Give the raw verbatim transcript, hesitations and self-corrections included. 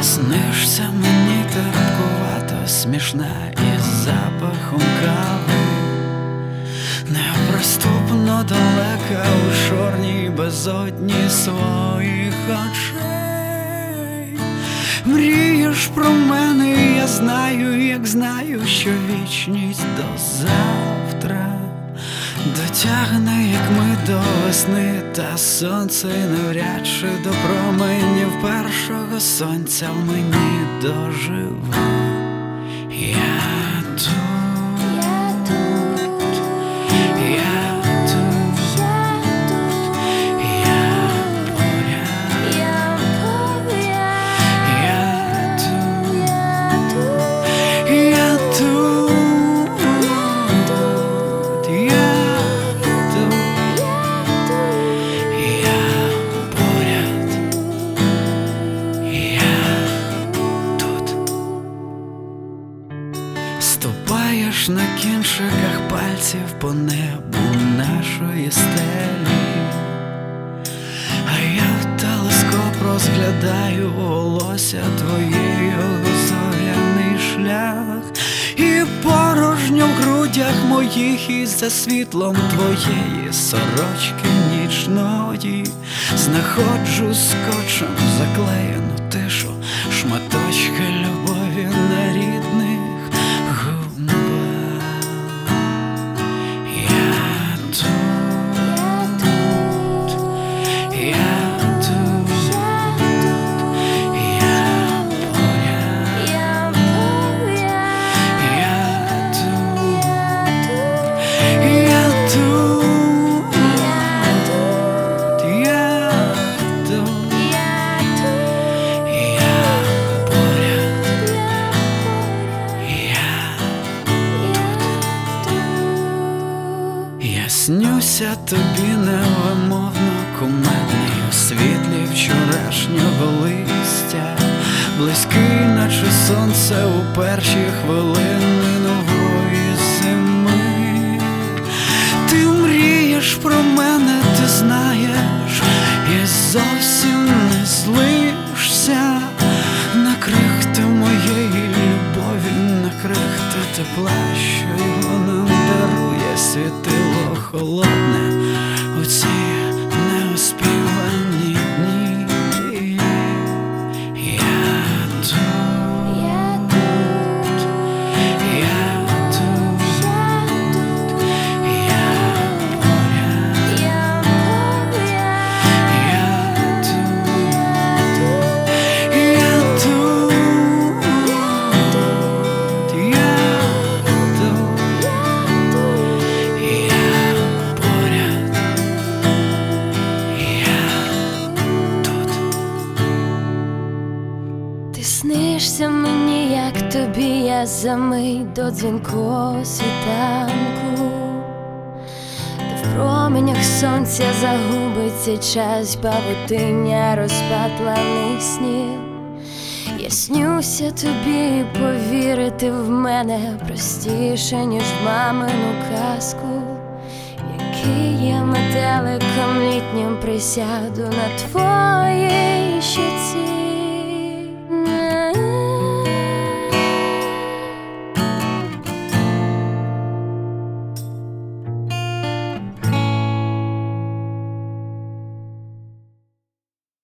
Снишся мені терпкувато, смішна із запахом кави, неприступно далека у чорній безодні своїх очей. Мрієш про мене, і я знаю, як знаю, що вічність до завтра дотягне, як ми до весни, та сонце навряд чи до променів першого сонця в мені доживе. Я тут, я тут, я тут, я поряд, я поряд, я тут, я тут, я ступаєш на кінчиках пальців по небу нашої стелі, а я в телескоп розглядаю волосся твоєї, зоряний шлях, і порожньо в грудях моїх, і за світлом твоєї сорочки нічної знаходжу скотчем заклеєну тишу, шматочки любові на рідних губах. Я тут, я тут, я поряд, я тут, я тут, я тут, я снюся тобі невимовно кумедний у світлі вчорашнього листя, близький, наче сонце у перші хвилини нової зими. Ти мрієш про мене, ти знаєш, і зовсім не злишся на крихти моєї любові, на крихти тепла, що його нам дарує світило холодне у ці неоспівані дні. Я тут, я тут, я тут, я поряд, я поряд, я тут, я тут, я Снишся мені, як тобі я за мить до дзвінку світанку, де в променях сонця загубиться час, павутиння, розпатланий сніг. Я снюся тобі, повірити в мене простіше, ніж в мамину казку. Який я метеликом літнім присяду на твоїй щоці.